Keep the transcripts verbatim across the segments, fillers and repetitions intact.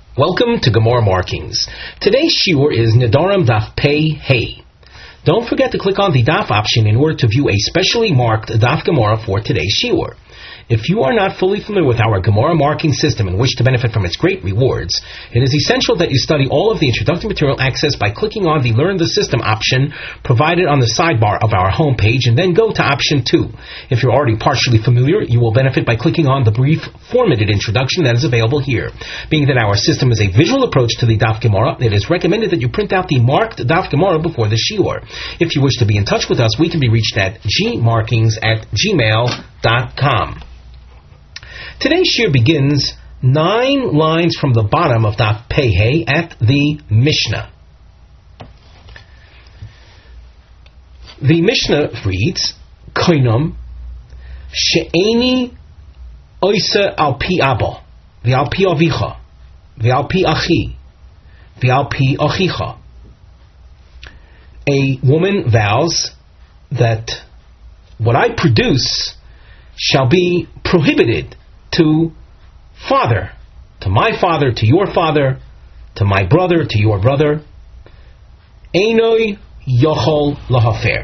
Welcome to Gemara Markings. Today's shiur is Nedarim Daf Pei Hey. Don't forget to click on the Daf option in order to view a specially marked Daf Gemara for today's shiur. If you are not fully familiar with our Gemara marking system and wish to benefit from its great rewards, it is essential that you study all of the introductory material accessed by clicking on the Learn the System option provided on the sidebar of our homepage and then go to option two. If you're already partially familiar, you will benefit by clicking on the brief formatted introduction that is available here. Being that our system is a visual approach to the Daf Gemara, it is recommended that you print out the marked Daf Gemara before the shiur. If you wish to be in touch with us, we can be reached at gmarkings at gmail dot com. Today's shiur begins nine lines from the bottom of Daf Pei Hey at the Mishnah. The Mishnah reads, Koinam she'eni oisa al pi abba, v'al pi avicha, v'al pi achi, v'al pi achicha. A woman vows that what I produce shall be prohibited to father, to my father, to your father, to my brother, to your brother. Einoi yochol lahafer.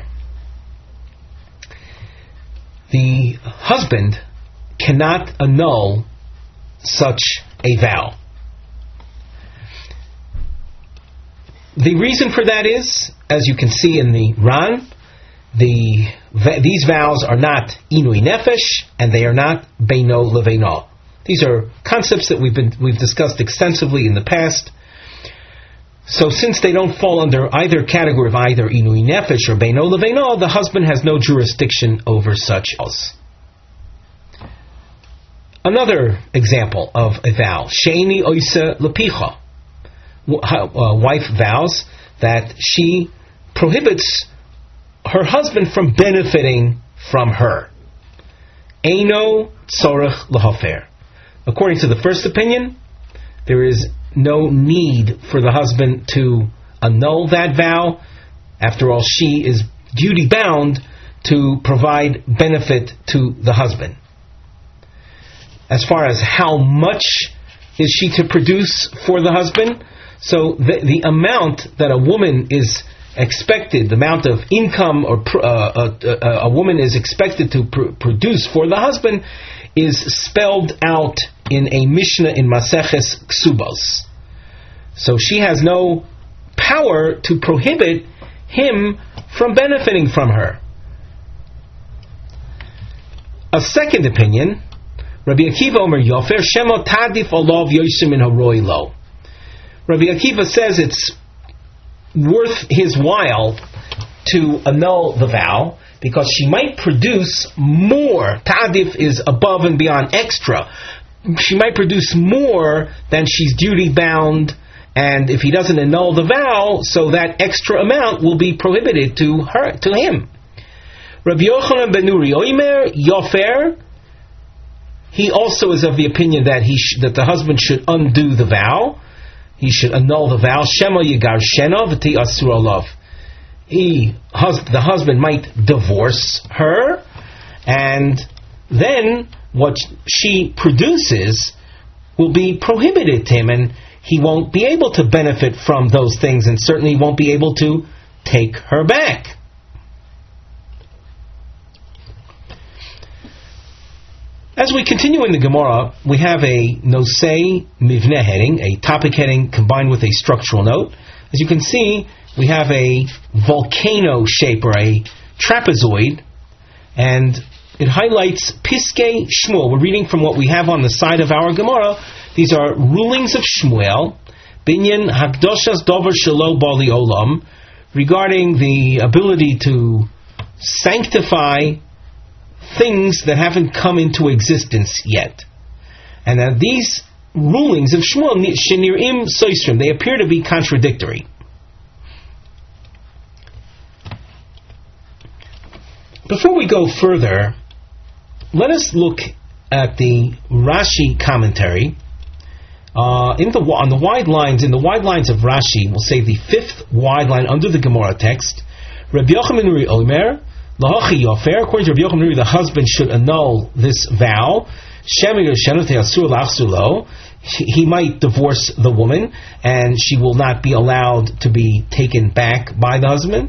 The husband cannot annul such a vow. The reason for that is, as you can see in the Ran, the these vows are not inui nefesh and they are not beino leveino. These are concepts that we've been we've discussed extensively in the past. So since they don't fall under either category of either inui nefesh or beino leveino, the husband has no jurisdiction over such vows. Another example of a vow, sheini oisa lepicha. A wife vows that she prohibits her husband from benefiting from her. Eino tzorech lahafer. According to the first opinion, there is no need for the husband to annul that vow. After all, she is duty bound to provide benefit to the husband. As far as how much is she to produce for the husband, so the, the amount that a woman is expected, the amount of income or pr- uh, a, a woman is expected to pr- produce for the husband is spelled out in a Mishnah in Maseches Ksubos. So she has no power to prohibit him from benefiting from her. A second opinion, Rabbi Akiva Omer Yofer Shemo Tadif Olav Yosim in Haroi Lo. Rabbi Akiva says it's worth his while to annul the vow because she might produce more. Ta'adif is above and beyond extra. She might produce more than she's duty bound, and if he doesn't annul the vow, so that extra amount will be prohibited to her, to him. Rabbi Yochanan ben Nuri Oimer Yofer, he also is of the opinion that he sh- that the husband should undo the vow. He should annul the vow. Shema yigar shena v'ti asur olav. He, hus- the husband might divorce her, and then what she produces will be prohibited to him, and he won't be able to benefit from those things, and certainly won't be able to take her back. As we continue in the Gemara, we have a nosei mivneh heading, a topic heading combined with a structural note. As you can see, we have a volcano shape or a trapezoid, and it highlights Piskei Shmuel. We're reading from what we have on the side of our Gemara. These are rulings of Shmuel, binyan hakdoshas dover shelo bali olam, regarding the ability to sanctify things that haven't come into existence yet. And that these rulings of Shmuel, shenirim soisrim, they appear to be contradictory. Before we go further, let us look at the Rashi commentary. Uh, in the on the wide lines, in the wide lines of Rashi, we'll say the fifth wide line under the Gemara text, Rabbi Yochanan ben Nuri Omer, Lahachi yofer, according to Rabbi Yochanan ben Nuri, the husband should annul this vow. He might divorce the woman, and she will not be allowed to be taken back by the husband.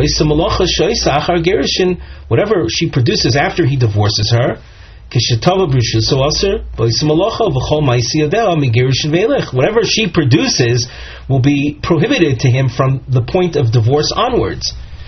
Whatever she produces after he divorces her, whatever she produces will be prohibited to him from the point of divorce onwards.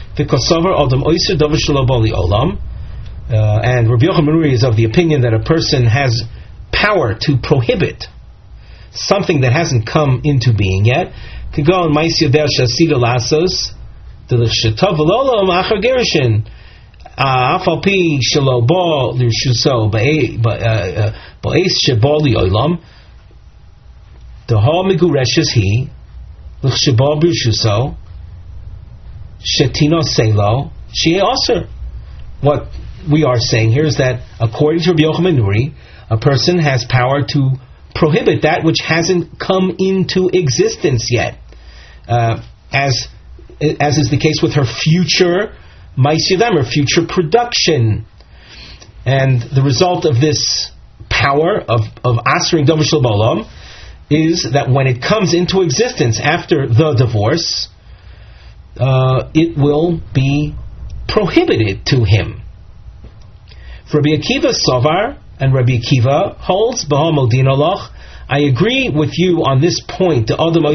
Uh, and Rabbi Yochanan ben Nuri is of the opinion that a person has power to prohibit something that hasn't come into being yet. Could go on Ma'is Yoder Shasida Lasos Delishatav V'Lolam Achar Gerushin Afal Pi Shelo Bo Lirshuso Ba'es Shebo Liolam Deha Migureshes He L'Shebo B'Rshuso Shetino Selo Shie Aser. What we are saying here is that according to Rabbi Yochanan ben Nuri, a person has power to prohibit that which hasn't come into existence yet, uh, as as is the case with her future Ma'is Yadam, her future production. And the result of this power of of Asering Davar Shel Ba'olam is that when it comes into existence after the divorce, uh, it will be prohibited to him. For Rabbi Akiva Sovar, and Rabbi Akiva holds, I agree with you on this point.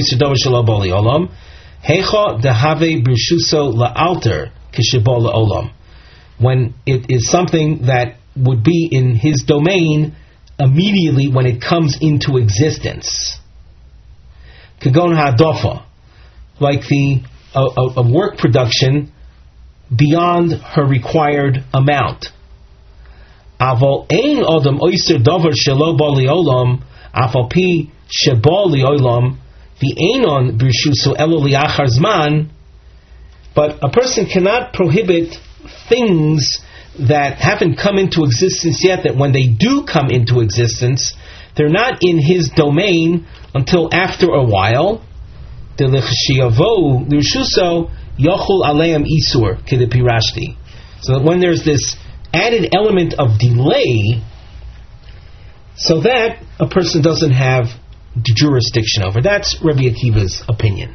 When it is something that would be in his domain immediately when it comes into existence. Kagon Hadofa, like the a, a, a work production beyond her required amount. Aval ein adam oiser davar shelo ba liolam, afal pi sheba liolam, the einon b'rshuso elo liachar zman. But a person cannot prohibit things that haven't come into existence yet, that when they do come into existence, they're not in his domain until after a while. Delechshiyavo lirshuso yachul aleim isur kedepirashti. So that when there's this added element of delay, so that a person doesn't have jurisdiction over. That's Rabbi Akiva's opinion.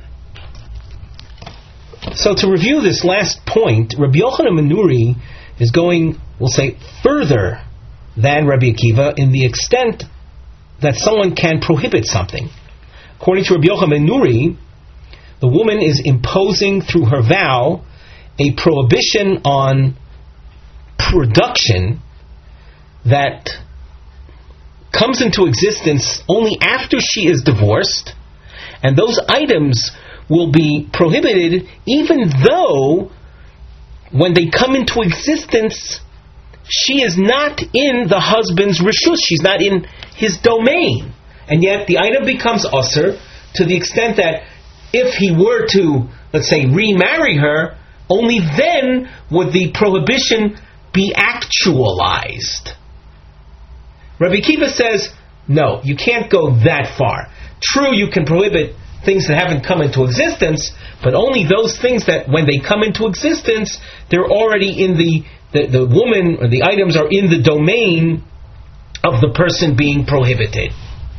So to review this last point, Rabbi Yochanan ben Nuri is going, we'll say, further than Rabbi Akiva in the extent that someone can prohibit something. According to Rabbi Yochanan ben Nuri, the woman is imposing through her vow a prohibition on production that comes into existence only after she is divorced, and those items will be prohibited even though when they come into existence she is not in the husband's rishus, she's not in his domain, and yet the item becomes usher to the extent that if he were to, let's say, remarry her, only then would the prohibition be actualized. Rabbi Akiva says, no, you can't go that far. True, you can prohibit things that haven't come into existence, but only those things that when they come into existence, they're already in the, the, the woman, or the items are in the domain of the person being prohibited.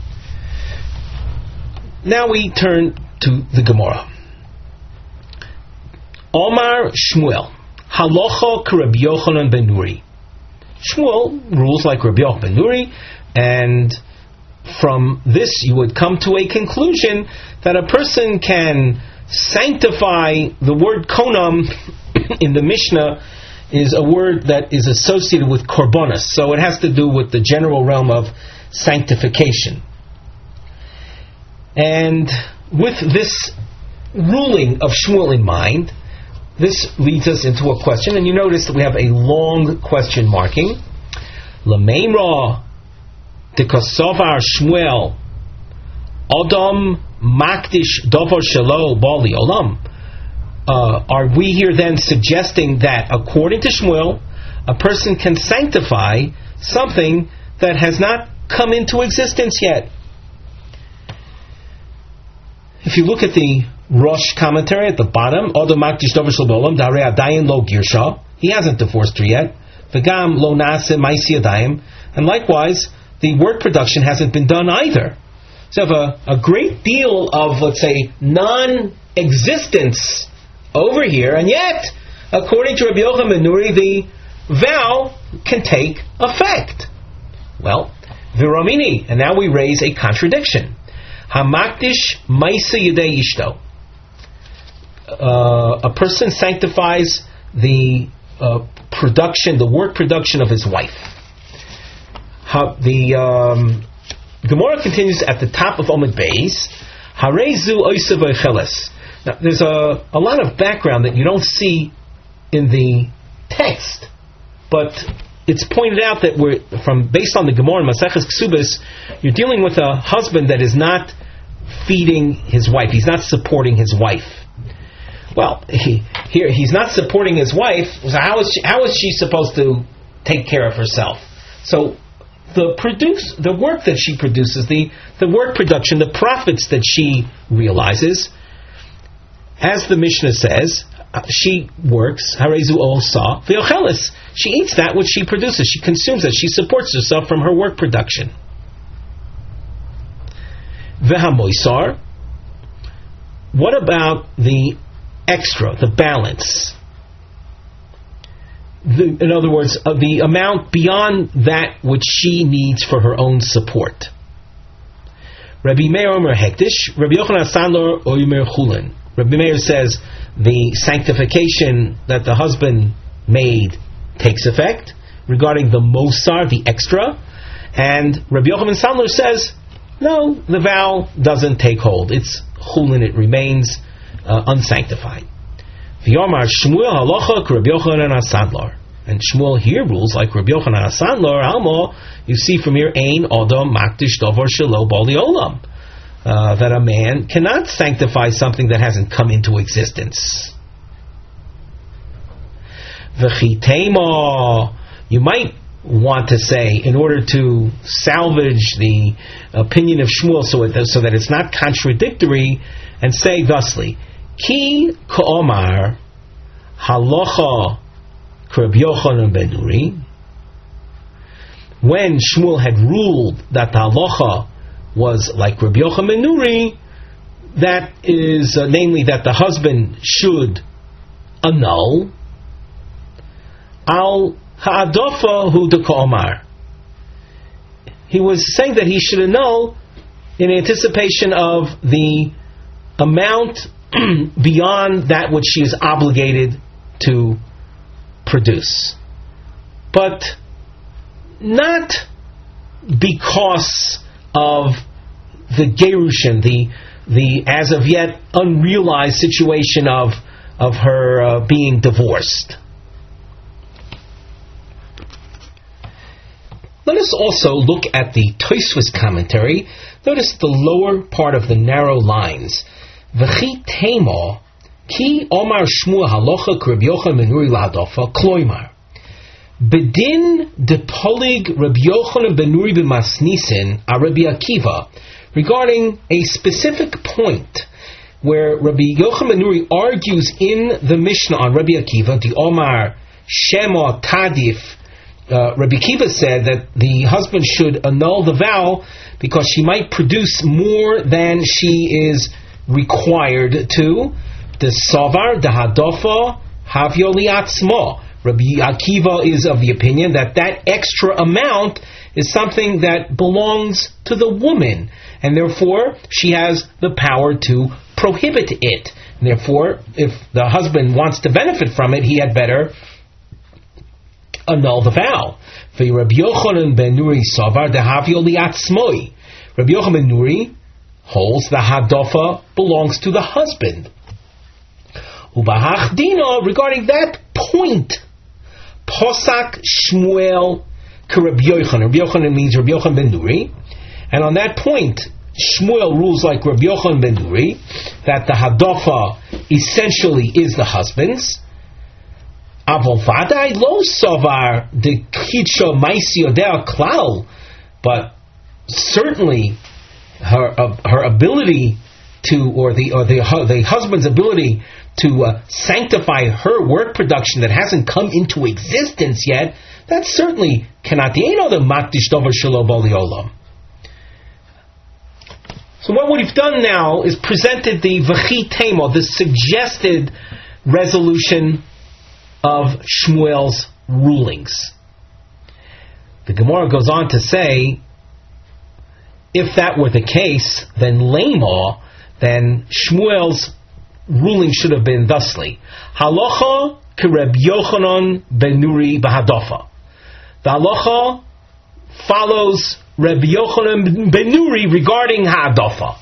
Now we turn to the Gemara. Omar Shmuel, Halacha k'Rabbi Yochanan ben Nuri. Shmuel rules like Rabbi Yochanan ben Nuri, and from this you would come to a conclusion that a person can sanctify. The word konam in the Mishnah is a word that is associated with korbanos, so it has to do with the general realm of sanctification. And with this ruling of Shmuel in mind, this leads us into a question, and you notice that we have a long question marking. L'meimra dekasovar Shmuel Adam makdish davar shelo bali olam. Are we here then suggesting that according to Shmuel, a person can sanctify something that has not come into existence yet? If you look at the Rosh commentary at the bottom, Adam makdish davar shelo bali olam darei adayin lo girsha. He hasn't divorced her yet. V'gam lo nase ma'isi yadayim. And likewise, the work production hasn't been done either. So you have a, a great deal of, let's say, non-existence over here, and yet, according to Rabbi Yochanan ben Nuri, the vow can take effect. Well, Viramini, and now we raise a contradiction. Hamakdish ma'isa yedei ishto. Uh, a person sanctifies the uh, production, the work production of his wife. Ha, the um, Gemara continues at the top of Omid Beis. Harezu oisav oicheles. Now, there's a, a lot of background that you don't see in the text, but it's pointed out that we're from based on the Gemara in Maseches Ksubas, you're dealing with a husband that is not feeding his wife. He's not supporting his wife. Well, he, here he's not supporting his wife. So how is she, how is she supposed to take care of herself? So the produce the work that she produces, the the work production, the profits that she realizes, as the Mishnah says, she works. Harezu osa v'yocheles. She eats that which she produces. She consumes it. She supports herself from her work production. V'hamoisar. What about the extra, the balance? The, in other words, uh, the amount beyond that which she needs for her own support. Rabbi Meir Omer Hektish, Rabbi Yochanan Sandler Omer Chulin. Rabbi Meir says the sanctification that the husband made takes effect regarding the mosar, the extra, and Rabbi Yochanan Sandler says no, the vow doesn't take hold. It's chulin, it remains uh, unsanctified. V'yomar Shmuel halacha k'Rabbi Yochanan HaSandlar. And Shmuel here rules like Rabbi Yochanan HaSandlar. Almo, you see from here, ein odom makdish dovar shelo bali olam. Uh, that a man cannot sanctify something that hasn't come into existence. V'chitema, you might want to say, in order to salvage the opinion of Shmuel so, it, so that it's not contradictory, and say thusly, Ki ka'omar halacha k'Rabbi Yochanan ben Nuri. When Shmuel had ruled that the halacha was like Rabbi Yochanan ben Nuri, that is, uh, namely, that the husband should annul al ha'adofa hu de ka'omar. He was saying that he should annul in anticipation of the amount beyond that which she is obligated to produce, but not because of the gerushin, the the as of yet unrealized situation of of her uh, being divorced. Let us also look at the Tosfos commentary. Notice the lower part of the narrow lines. V'chi tema ki omar Shmuel halacha k'Rabbi Yochanan ben Nuri la'adofa kloimar. Bedin de polig Rabbi Yochanan ben Nuri b'masnisin a Rabbi Akiva, regarding a specific point where Rabbi Yochanan ben Nuri argues in the Mishnah on Rabbi Akiva, the Omar Shema Tadif. Uh, Rabbi Akiva said that the husband should annul the vow because she might produce more than she is required to. The Savar, the Hadofa, Havyo li'atzmo. Rabbi Akiva is of the opinion that that extra amount is something that belongs to the woman, and therefore she has the power to prohibit it. And therefore, if the husband wants to benefit from it, he had better annul the vow. Rabbi Yochanan ben Nuri Savar the Havyo li'atzmoi. Rabbi Yochanan ben Nuri holds the Hadofa belongs to the husband. Ubahachdina, regarding that point, Posak Shmuel k'Rabbi Yochanan. Rabbi Yochanan means Rabbi Yochanan ben Nuri, and on that point, Shmuel rules like Rabbi Yochanan ben Nuri that the Hadofa essentially is the husband's. Avovadai lo savar de kidsho maisi odea klal, but certainly her uh, her ability to, or the or the the husband's ability to uh, sanctify her work production that hasn't come into existence yet, that certainly cannot be. Ain't other makdish davar shelo bali olam. So what we've done now is presented the v'chi tema, the suggested resolution of Shmuel's rulings. The Gemara goes on to say, if that were the case, then lema, then Shmuel's ruling should have been thusly: Halacha kereb Yochanan ben Nuri b'Hadofa. The halacha follows Reb Yochanan ben Nuri regarding Ha'adofa.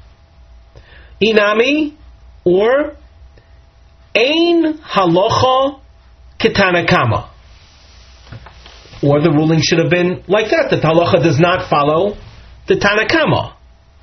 Inami, or Ein halacha ketanakama. Or the ruling should have been like that, that the halacha does not follow the Tanakama.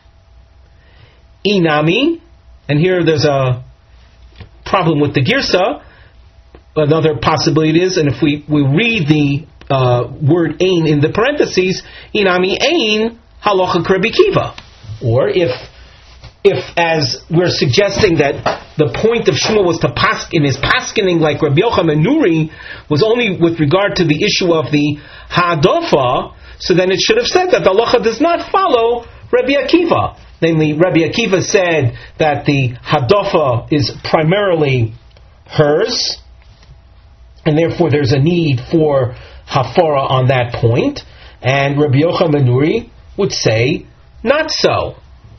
Inami, and here there's a problem with the Girsa. Another possibility is, and if we, we read the uh, word Ein in the parentheses, Inami Ein halacha k'Rebbi Kiva. Or if, if as we're suggesting that the point of Shmuel was to paskin, is paskening like Rabbi Yochanan Nuri was only with regard to the issue of the Ha'adofa, so then it should have said that the halacha does not follow Rabbi Akiva. Namely, Rabbi Akiva said that the Hadofa is primarily hers, and therefore there's a need for Hafara on that point, and Rabbi Yochanan ben Nuri would say, not so.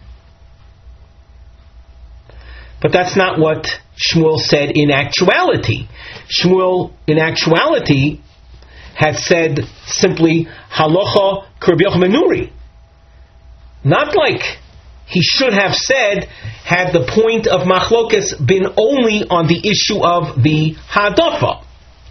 But that's not what Shmuel said in actuality. Shmuel, in actuality, had said simply, halacha k'Rabbi Yochanan ben Nuri. Not like he should have said, had the point of machlokes been only on the issue of the ha'adofa.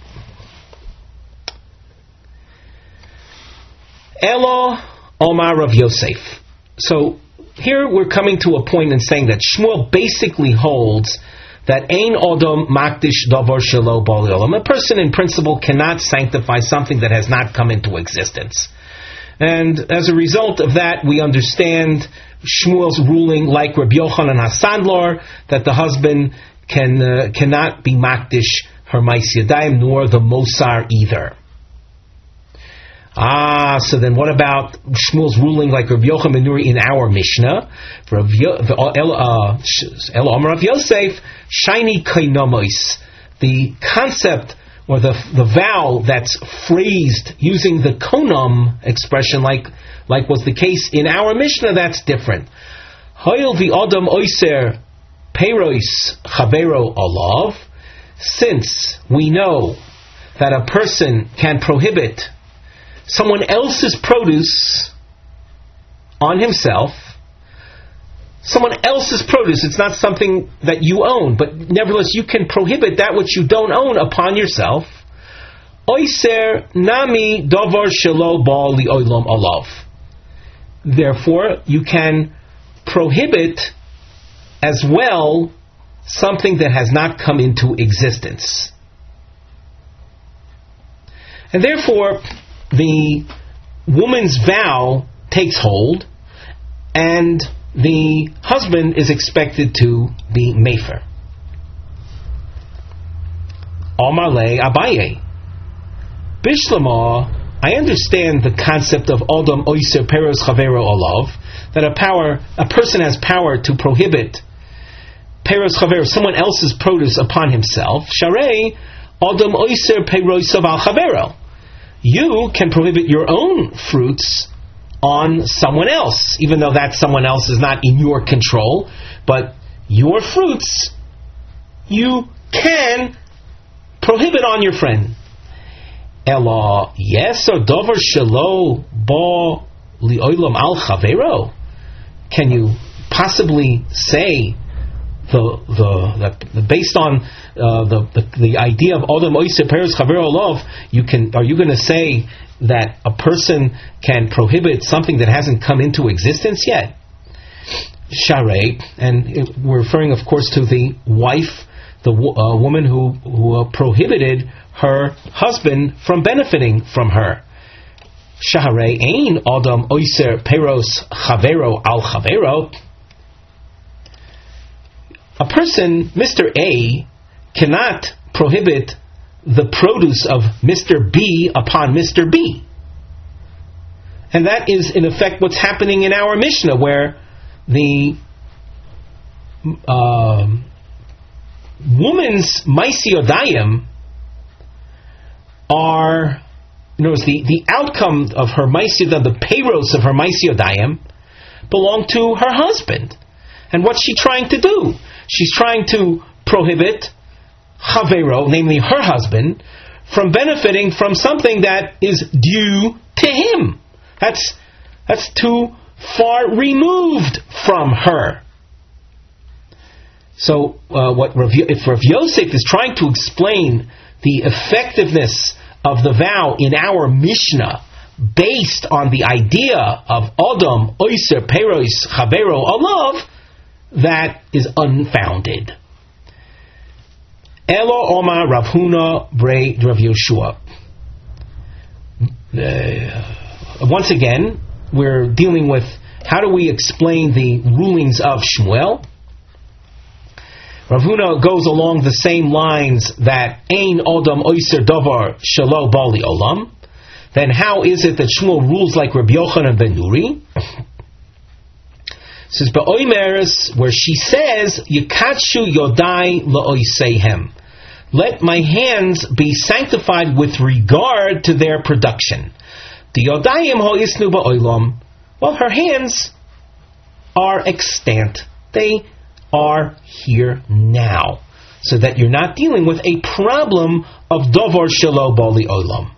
Elo Omar Rav Yosef. So here we're coming to a point in saying that Shmuel basically holds that Ein Odom Makdish Davar Shelo Bali Olam. A person in principle cannot sanctify something that has not come into existence. And as a result of that, we understand Shmuel's ruling, like Rabbi Yochanan HaSandlar, that the husband can uh, cannot be Makdish her Mais Yadayim, nor the Mosar either. Ah, so then what about Shmuel's ruling like Rabbi Yochanan ben Nuri in our Mishnah? El Amar Rav Yosef, Shiny Kainomois. The concept or the the vow that's phrased using the konam expression, like like was the case in our Mishnah, that's different. Hoil vi Adam Oiser Peiros Chavero Olav. Since we know that a person can prohibit someone else's produce on himself, someone else's produce, it's not something that you own, but nevertheless you can prohibit that which you don't own upon yourself. Oiser nami davar shelo ba li olam alav. Therefore, you can prohibit as well something that has not come into existence. And therefore, the woman's vow takes hold, and the husband is expected to be mefer. Amar le Abaye. Bishlama, I understand the concept of Adam Oiser Peros Chavero Olav, that a power, a person has power to prohibit Peros Chavero, someone else's produce upon himself. Sharei Adam Oiser Peros Al Chavero. You can prohibit your own fruits on someone else, even though that someone else is not in your control, but your fruits you can prohibit on your friend. Ela, yes, or dover shelo ba li olam al chavero. Can you possibly say the the, the based on uh, the, the the idea of Adam Oiser Peros Chavero Olav, you can are you going to say that a person can prohibit something that hasn't come into existence yet? Sharei, and it, we're referring, of course, to the wife, the uh, woman who who uh, prohibited her husband from benefiting from her. Sharei ein Adam Oiser Peros Chavero al Chavero. a person, Mister A, cannot prohibit the produce of Mister B upon Mister B. And that is, in effect, what's happening in our Mishnah, where the uh, woman's Maisiodayim are, in other words, the, the outcome of her Maisiodayim, the payros of her Maisiodayim, belong to her husband. And what's she trying to do? She's trying to prohibit Chavero, namely her husband, from benefiting from something that is due to him. That's that's too far removed from her. So, uh, what Rav, if Rav Yosef is trying to explain the effectiveness of the vow in our Mishnah based on the idea of Adam, Oiser, Peros, Chavero, Alav, that is unfounded. Elo Oma Rav Huna Brei Rav Yoshua. Uh, once again, we're dealing with how do we explain the rulings of Shmuel. Rav Huna goes along the same lines that Ein Odom Oiser Davar Shelo Bali Olam. Then how is it that Shmuel rules like Rabbi Yochanan ben Nuri? This is Ba'oimeres, where she says, Yikatshu Yodai La'oiseihem. Let my hands be sanctified with regard to their production. The Yodayim Ho'isnu Ba'oilam. Well, her hands are extant. They are here now. So that you're not dealing with a problem of Dovar Shelo Bali Olam.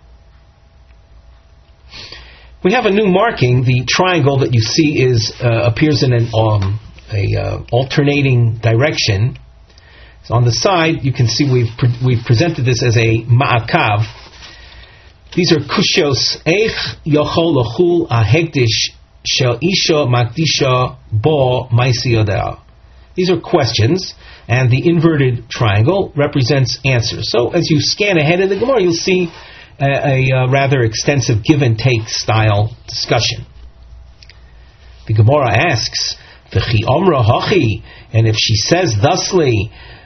We have a new marking. The triangle that you see is uh, appears in an um, a uh, alternating direction. So on the side, you can see we've pre- we've presented this as a ma'akav. These are kushos eich yochol lachul ahegdish shel isha makdisha bo maisiyodah. These are questions, and the inverted triangle represents answers. So as you scan ahead of the Gemara, you'll see a, a, a rather extensive give and take style discussion. The Gemara asks, "V'chi omra hachi," and if she says thusly,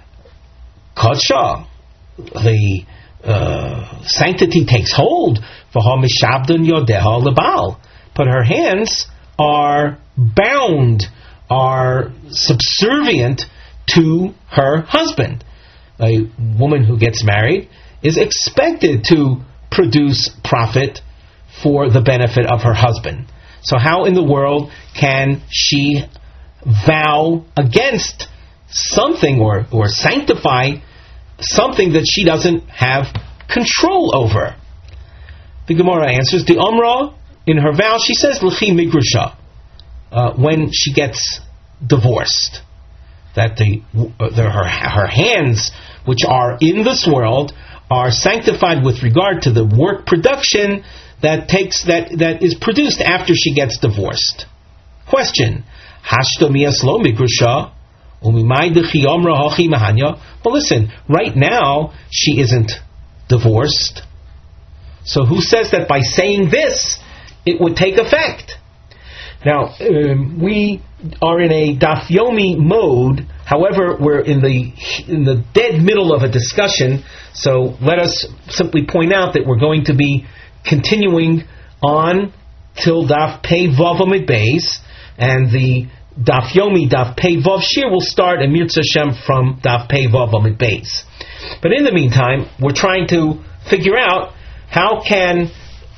"Kadsha," the uh, sanctity takes hold. V'ha mishabdun yodeha lebal, but her hands are bound, are subservient to her husband. A woman who gets married is expected to produce profit for the benefit of her husband. So how in the world can she vow against something or, or sanctify something that she doesn't have control over? The Gemara answers, the Umrah, in her vow, she says, L'chi migrusha, uh, when she gets divorced. That the, uh, the her, her hands, which are in this world, are sanctified with regard to the work production that takes that that is produced after she gets divorced. Question: Hashto miyaslo migrusha umimai dechi omra hachi mahanya. Well, listen. Right now, she isn't divorced. So, who says that by saying this, it would take effect? Now, um, we are in a Daf Yomi mode. However, we're in the in the dead middle of a discussion. So let us simply point out that we're going to be continuing on till Daf Pei Vav Amid Beis, and the Daf Yomi Daf Pei Vav Shir will start in Mirza Shem from Daf Pei Vav Amid Beis. But in the meantime, we're trying to figure out how can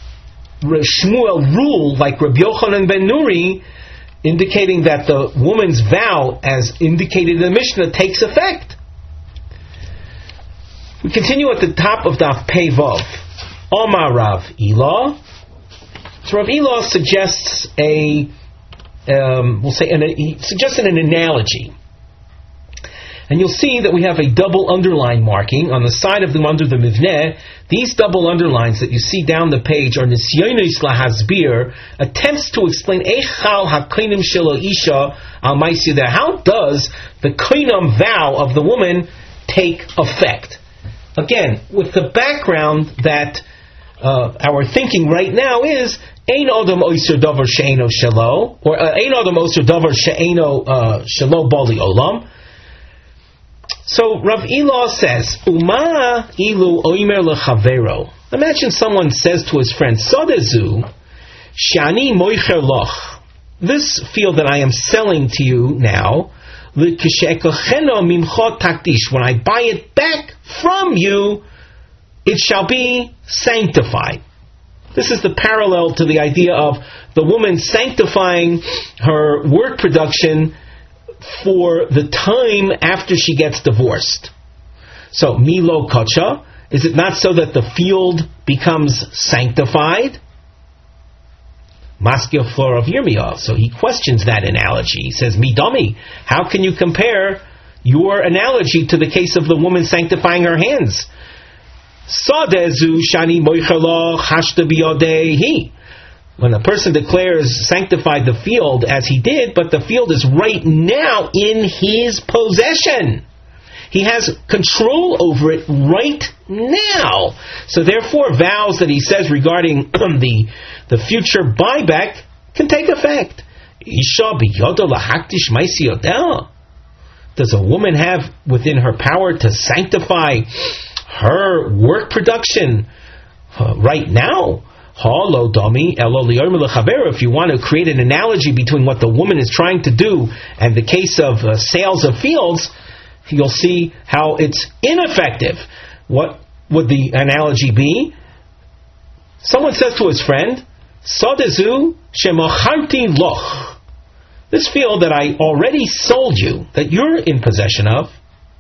Shmuel rule like Rabbi Yochanan ben Nuri, indicating that the woman's vow, as indicated in the Mishnah, takes effect. We continue at the top of Daf Pei Vav. Omar Rav Ilah. So Rav Ilah suggests a, um, we'll say, an, he suggested an analogy. And you'll see that we have a double underline marking on the side of them under the Mivneh. These double underlines that you see down the page are Nisyonis Lahazbir, attempts to explain Eichal HaKoinim Shelo Isha Al Maisidah. How does the Koinam vow of the woman take effect? Again, with the background that uh, our thinking right now is Ein Odom Oiser Davar She'eno Shelo, or Ein Odom Oiser Davar She'eno Shelo Bali Olam. So Rav Elah says, Uma ilu oimer lechavero. Imagine someone says to his friend, Sodezu, shani moicher loch. This field that I am selling to you now, when I buy it back from you, it shall be sanctified. This is the parallel to the idea of the woman sanctifying her work production for the time after she gets divorced. So, Milo Kacha, is it not so that the field becomes sanctified? Maskil Flor of Yirmiyah. So he questions that analogy. He says, Midami, how can you compare your analogy to the case of the woman sanctifying her hands? Sadezu shani moichelo hashta biyodehi. When a person declares sanctified the field as he did, but the field is right now in his possession. He has control over it right now. So therefore, vows that he says regarding the, the future buyback can take effect. Isha biyodo lahaktish maisi yodel. Does a woman have within her power to sanctify her work production uh, right now? If you want to create an analogy between what the woman is trying to do and the case of uh, sales of fields, you'll see how it's ineffective. What would the analogy be? Someone says to his friend, Sadezu shemacharti loch. This field that I already sold you, that you're in possession of,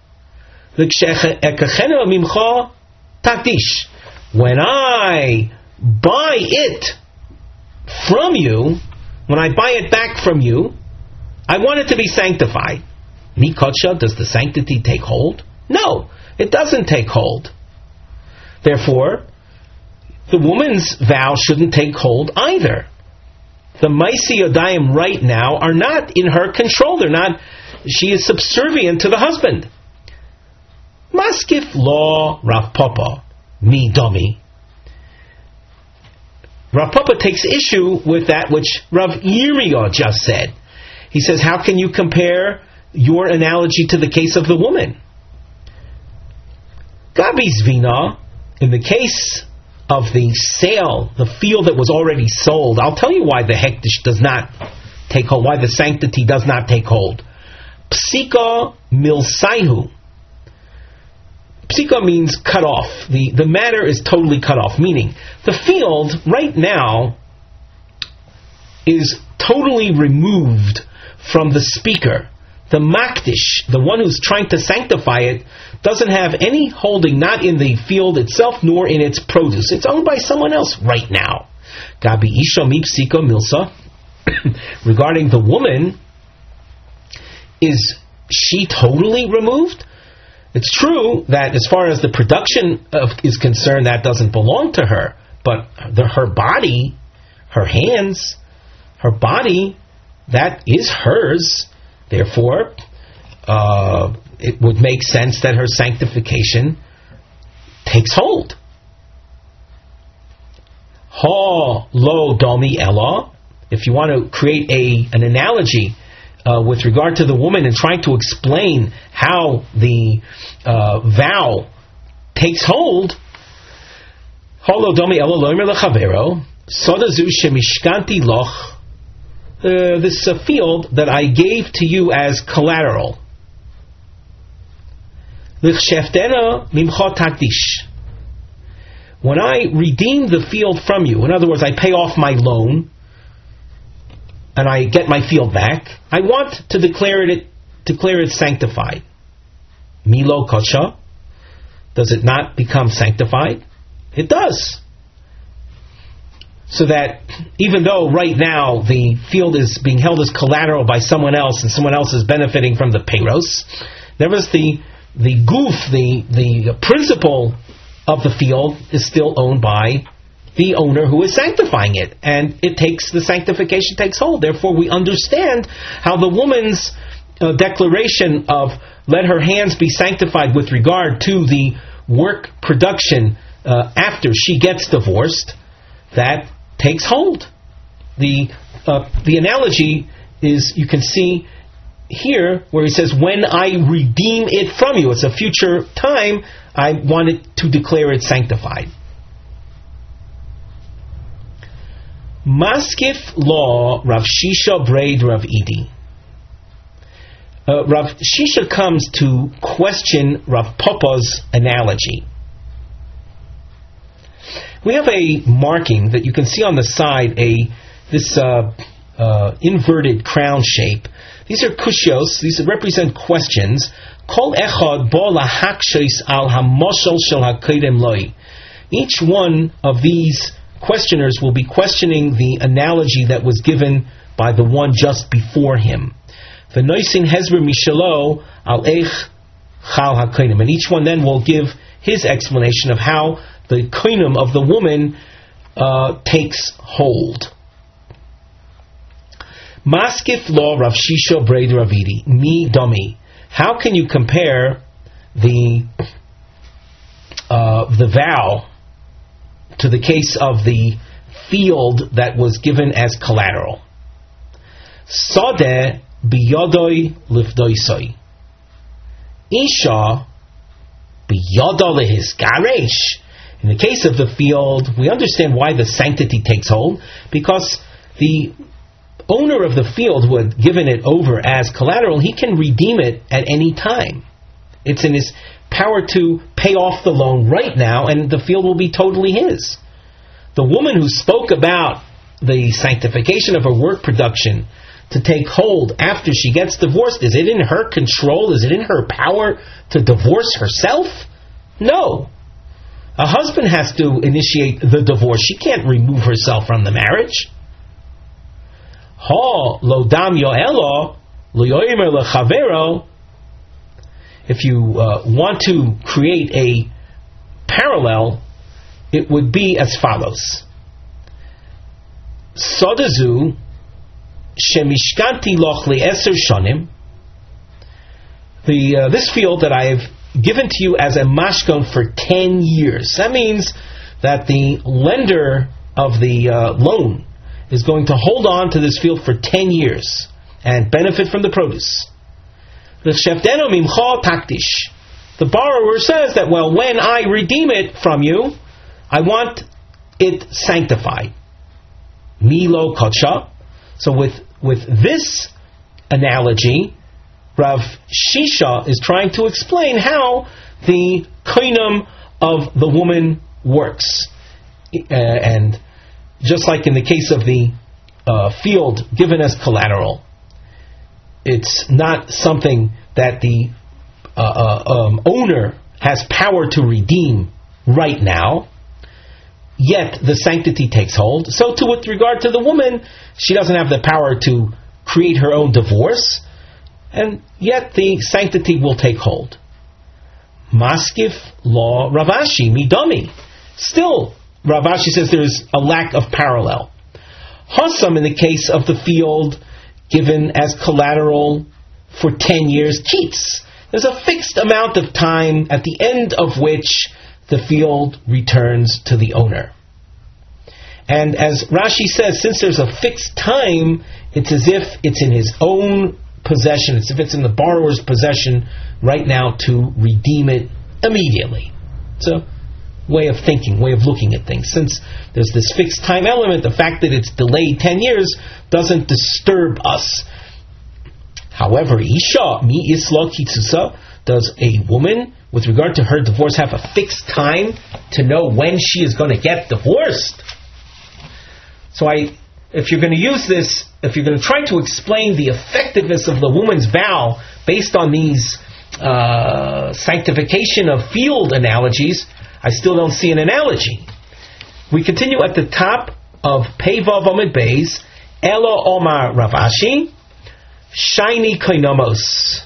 when I buy it from you, when I buy it back from you, I want it to be sanctified. Mikotsha, does the sanctity take hold? No, it doesn't take hold. Therefore, the woman's vow shouldn't take hold either. The Maisi Yodayim right now are not in her control. They're not. She is subservient to the husband. Maskif law Rav Papa mi domi. Rav Papa takes issue with that which Rav Yirmiyah just said. He says, how can you compare your analogy to the case of the woman? Gabi Zvina, in the case of the sale, the field that was already sold, I'll tell you why the hektish does not take hold, why the sanctity does not take hold. Psika milsaihu. Psika means cut off. The, the matter is totally cut off, meaning the field right now is totally removed from the speaker. The makdish, the one who's trying to sanctify it, doesn't have any holding, not in the field itself, nor in its produce. It's owned by someone else right now. Gabi isha mi psika milsa. Regarding the woman, is she totally removed? It's true that as far as the production of, is concerned, that doesn't belong to her. But the, her body, her hands, her body, that is hers. Therefore, uh, it would make sense that her sanctification takes hold. Ha lo domi ella. If you want to create a an analogy uh, with regard to the woman and trying to explain how the uh, vow takes hold, ha lo domi ella lo imer lechavero sodazu shemishkanti loch. Uh, this uh, field that I gave to you as collateral. When I redeem the field from you, in other words, I pay off my loan and I get my field back, I want to declare it declare it sanctified. Milo kocha, does it not become sanctified? It does. So that even though right now the field is being held as collateral by someone else and someone else is benefiting from the payros, nevertheless the the goof, the, the principle of the field is still owned by the owner who is sanctifying it. And it takes, the sanctification takes hold. Therefore we understand how the woman's uh, declaration of let her hands be sanctified with regard to the work production uh, after she gets divorced, that takes hold. The uh, the analogy is, you can see, here, where he says, when I redeem it from you, it's a future time, I wanted to declare it sanctified. Maskif law Rav Shisha braid Rav Idi. Uh, Rav Shisha comes to question Rav Papa's analogy. We have a marking that you can see on the side, a this uh, uh, inverted crown shape. These are kushios. These represent questions. Kol echad bo lahakshis al hamoshel shel hakedem loi. Each one of these questioners will be questioning the analogy that was given by the one just before him. V'noisin hezber mishalo al eich chal hakedem. And each one then will give his explanation of how the koinim of the woman uh, takes hold. Maskif law Rav Shisha braid Rav Idi mi domi. How can you compare the uh, the vow to the case of the field that was given as collateral? Sadeh biyodoi lifdoisoi. Isha biyodo lehisgaresh. In the case of the field, we understand why the sanctity takes hold, because the owner of the field who had given it over as collateral, he can redeem it at any time. It's in his power to pay off the loan right now, and the field will be totally his. The woman who spoke about the sanctification of her work production to take hold after she gets divorced, is it in her control? Is it in her power to divorce herself? No. A husband has to initiate the divorce. She can't remove herself from the marriage. Ha lo dam yoelo lo yoimer lechavero. If you uh, want to create a parallel, it would be as follows: Sodazu shemishkanti loch le'eser shanim. The uh, this field that I have given to you as a mashkon for ten years. That means that the lender of the uh, loan is going to hold on to this field for ten years and benefit from the produce. The borrower says that, well, when I redeem it from you, I want it sanctified. Milo kotsha. So with, with this analogy, Rav Shisha is trying to explain how the koinam of the woman works. Uh, and just like in the case of the uh, field given as collateral, it's not something that the uh, uh, um, owner has power to redeem right now, yet the sanctity takes hold. So too with regard to the woman, she doesn't have the power to create her own divorce, and yet the sanctity will take hold. Maskif law Rav Ashi midami. Still, Rav Ashi says there is a lack of parallel. Hassam, in the case of the field given as collateral for ten years, cheats. There's a fixed amount of time at the end of which the field returns to the owner. And as Rashi says, since there's a fixed time, it's as if it's in his own possession, it's as if it's in the borrower's possession right now to redeem it immediately. It's a way of thinking, way of looking at things. Since there's this fixed time element, the fact that it's delayed ten years doesn't disturb us. However, Isha mi isla kitzusa, does a woman, with regard to her divorce, have a fixed time to know when she is going to get divorced? So I, if you're going to use this, if you're going to try to explain the effectiveness of the woman's vow based on these uh, sanctification of field analogies, I still don't see an analogy. We continue at the top of Pei Vav Amud Beis. Elo Omar Rav Ashi, Shiny Koinomos.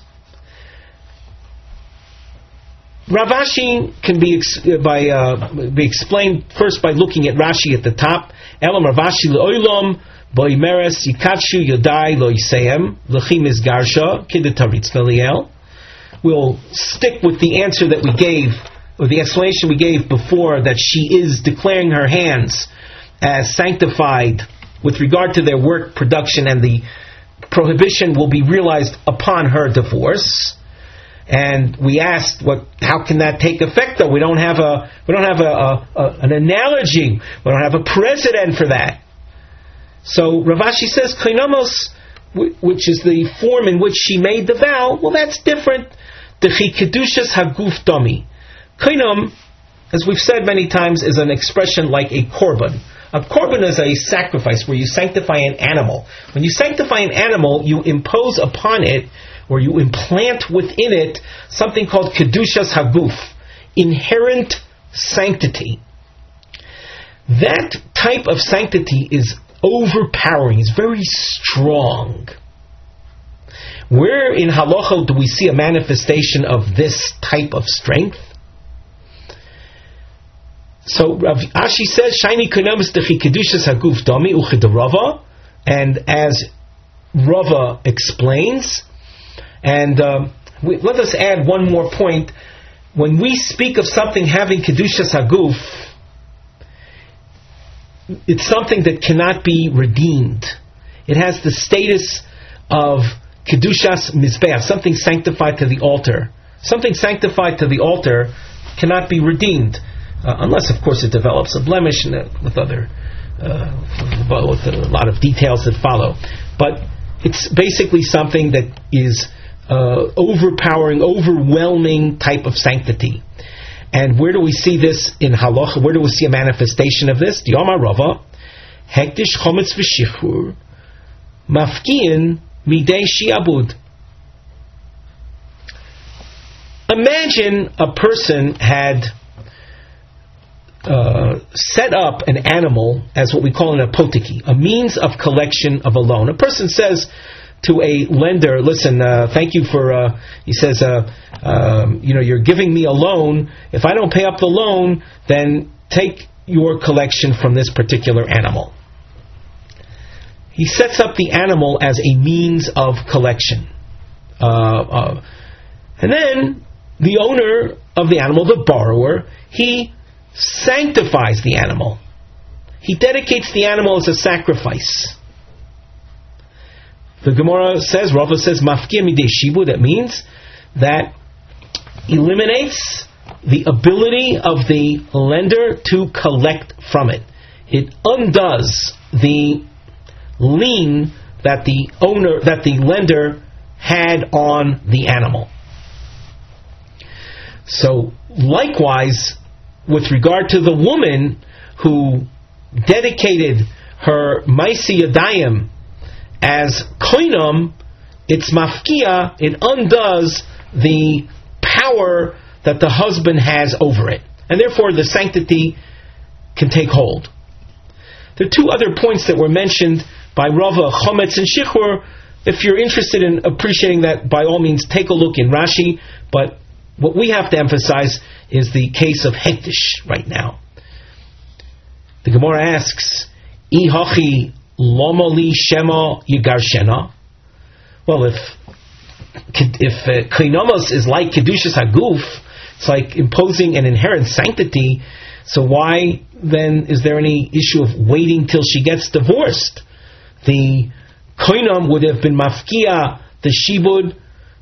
Rav Ashi can be ex- by uh, be explained first by looking at Rashi at the top. Elam Rav Ashi le'olam boimeres yikatshu yodai lo yiseim l'chim izgarsha kidetaritz naliel. We'll stick with the answer that we gave, or the explanation we gave before, that she is declaring her hands as sanctified with regard to their work production, and the prohibition will be realized upon her divorce. And we asked, what? How can that take effect? Though we don't have a, we don't have a, a, a an analogy. We don't have a precedent for that. So Rav Ashi says, Koinamos, which is the form in which she made the vow, well, that's different. Dechi kedushas haguf domi. Koinom, as we've said many times, is an expression like a korban. A korban is a sacrifice where you sanctify an animal. When you sanctify an animal, you impose upon it, or you implant within it, something called kedushas haguf, inherent sanctity. That type of sanctity is overpowering, it's very strong. Where in halacha do we see a manifestation of this type of strength? So Rav Ashi says, "Shiny konamis dechi kedushas haguf dami uchid Rava," and as Rava explains, and um, we, let us add one more point. When we speak of something having kedushas haguf, it's something that cannot be redeemed. It has the status of kedushas mizbeach, something sanctified to the altar. Something sanctified to the altar cannot be redeemed. Uh, unless, of course, it develops a blemish and, uh, with other, uh, with a lot of details that follow. But it's basically something that is uh, overpowering, overwhelming type of sanctity. And where do we see this in halacha? Where do we see a manifestation of this? Diyama Rava, hektish chometz v'shichur, mafkiin midei shiabud. Imagine a person had Uh, set up an animal as what we call an apotiki, a means of collection of a loan. A person says to a lender, listen, uh, thank you for, uh, he says, uh, um, you know, you're giving me a loan. If I don't pay up the loan, then take your collection from this particular animal. He sets up the animal as a means of collection. Uh, uh, and then the owner of the animal, the borrower, he sanctifies the animal. He dedicates the animal as a sacrifice. The Gemara says, Rava says, mafkia midei shibu, that means that eliminates the ability of the lender to collect from it. It undoes the lien that the owner, that the lender had on the animal. So, likewise, with regard to the woman who dedicated her Maisi Yadayim as koinam, it's mafkia, it undoes the power that the husband has over it. And therefore the sanctity can take hold. There are two other points that were mentioned by Rava, chometz and shichur. If you're interested in appreciating that, by all means take a look in Rashi, but what we have to emphasize is the case of hektish right now. The Gemara asks, I hachi lomoli shema yigarshena. Well, if if koinamos uh, is like kedushas haguf, it's like imposing an inherent sanctity. So why then is there any issue of waiting till she gets divorced? The koinam would have been mafkia the shibud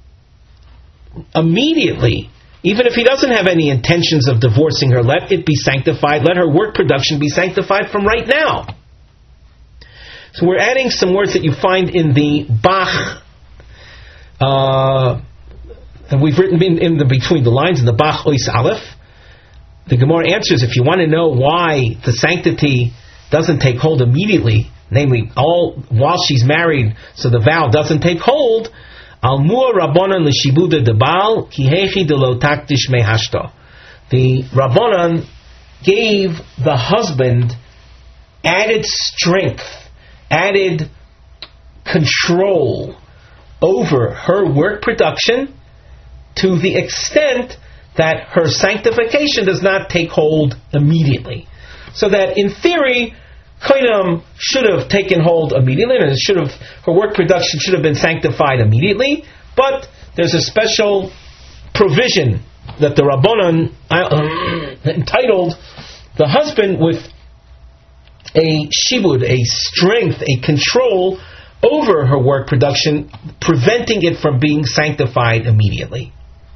immediately. Even if he doesn't have any intentions of divorcing her, let it be sanctified. Let her work production be sanctified from right now. So we're adding some words that you find in the Bach, uh, and we've written in, in the between the lines in the Bach Ois Aleph. The Gemara answers, if you want to know why the sanctity doesn't take hold immediately, namely all while she's married, so the vow doesn't take hold. Almur Rabbanan l'shibuda debal kihechi de lo taktish mehashta. The Rabbanan gave the husband added strength, added control over her work production to the extent that her sanctification does not take hold immediately. So that in theory, koinam should have taken hold immediately, and it should have, her work production should have been sanctified immediately, but there's a special provision that the Rabbanan uh, entitled the husband with a shibud, a strength, a control over her work production, preventing it from being sanctified immediately.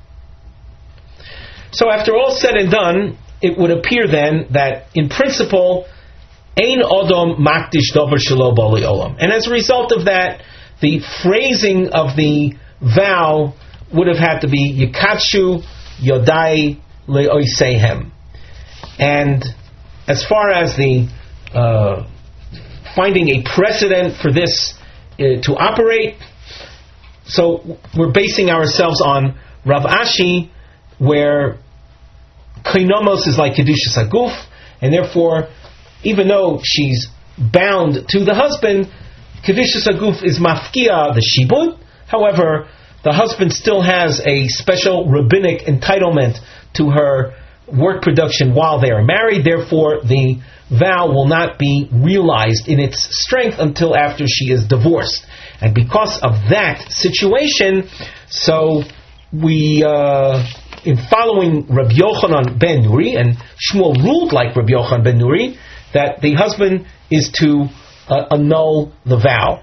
So after all said and done, it would appear then that in principle, Ein Odom Makdish Dover Shelo Bali Olam. And as a result of that, the phrasing of the vow would have had to be Yikatshu Yodai Le'oisehem. And as far as the uh, finding a precedent for this uh, to operate, so we're basing ourselves on Rav Ashi, where Kainomos is like Kedushas Haguf, and therefore, even though she's bound to the husband, Kedushas Haguf is Mafkia, the Shibud. However, the husband still has a special rabbinic entitlement to her work production while they are married. Therefore, the vow will not be realized in its strength until after she is divorced. And because of that situation, so we, uh, in following Rabbi Yochanan ben Nuri, and Shmuel ruled like Rabbi Yochanan ben Nuri, that the husband is to uh, annul the vow.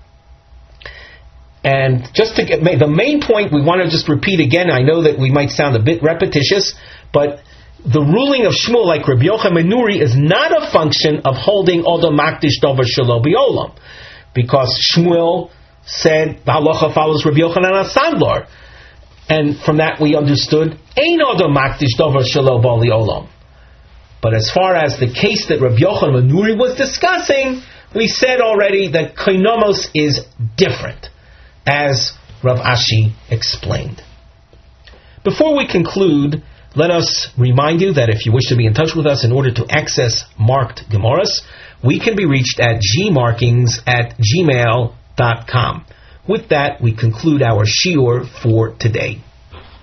And just to get the main point, we want to just repeat again. I know that we might sound a bit repetitious, but the ruling of Shmuel, like Rabbi Yochanan ben Nuri, is not a function of holding Odom Makdish Dover Shelo B'Olam, because Shmuel said the halacha follows Rabbi Yochanan HaSandlar, and from that we understood Ein Odom Makdish Dover Shelo B'Olam. But as far as the case that Rabbi Yochanan ben Nuri was discussing, we said already that Kainomos is different, as Rav Ashi explained. Before we conclude, let us remind you that if you wish to be in touch with us in order to access marked Gemaras, we can be reached at gmarkings at gmail dot com. With that, we conclude our shiur for today.